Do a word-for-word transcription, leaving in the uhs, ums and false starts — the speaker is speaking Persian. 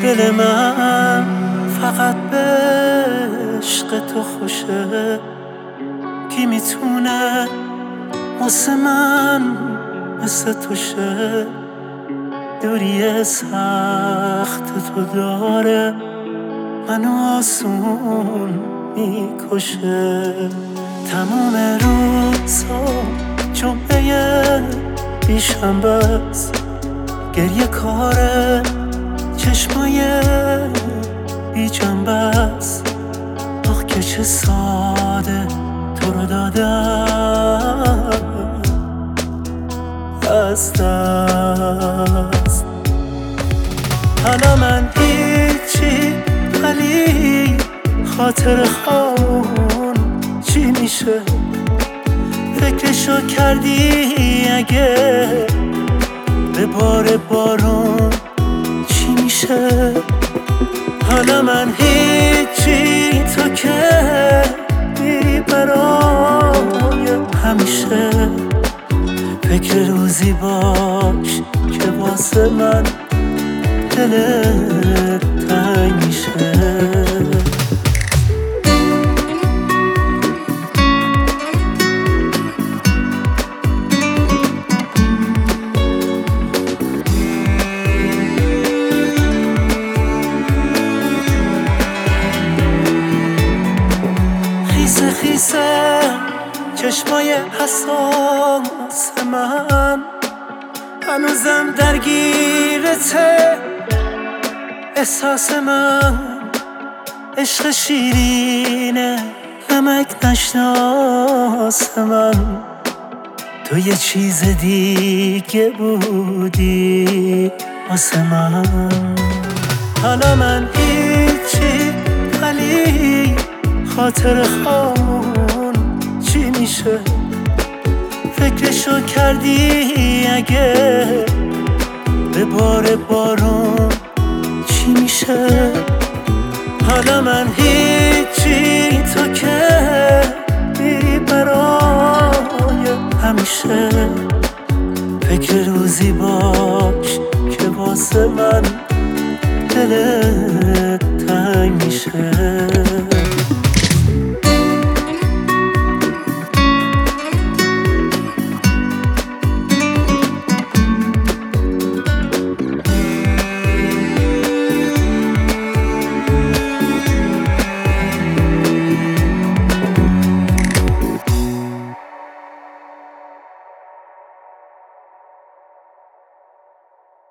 دل من فقط به عشق تو خوشه، کی میتونه واسه من مثل تو شه؟ دوری سخت تو داره منو آسون میکشه. تموم روزا جمعه بیشنبه است، گریه کاره چشمای بی جنبه است. آخ که چه ساده تو رو دادم از دست. حالا من هیچی ولی خاطر خون چی میشه؟ فکرشو کردی اگه به بار بارون چی میشه؟ حالا من هیچی تو که میری برای همیشه. فکر روزی باش که واسه من دلت تنگ میشه. خیسه خیسه چشمای حساس من، هنوزم درگیرته احساس من. عشق شیرینه نمک نشناس من، تو یه چیز دیگه بودی واسه من. حالا من هیچی ولی خاطر خون چی میشه؟ فکرشو کردی اگه به بار بارون چی میشه؟ حالا من هیچی تو که میری برای همیشه. فکر روزی باش که واسه من دلت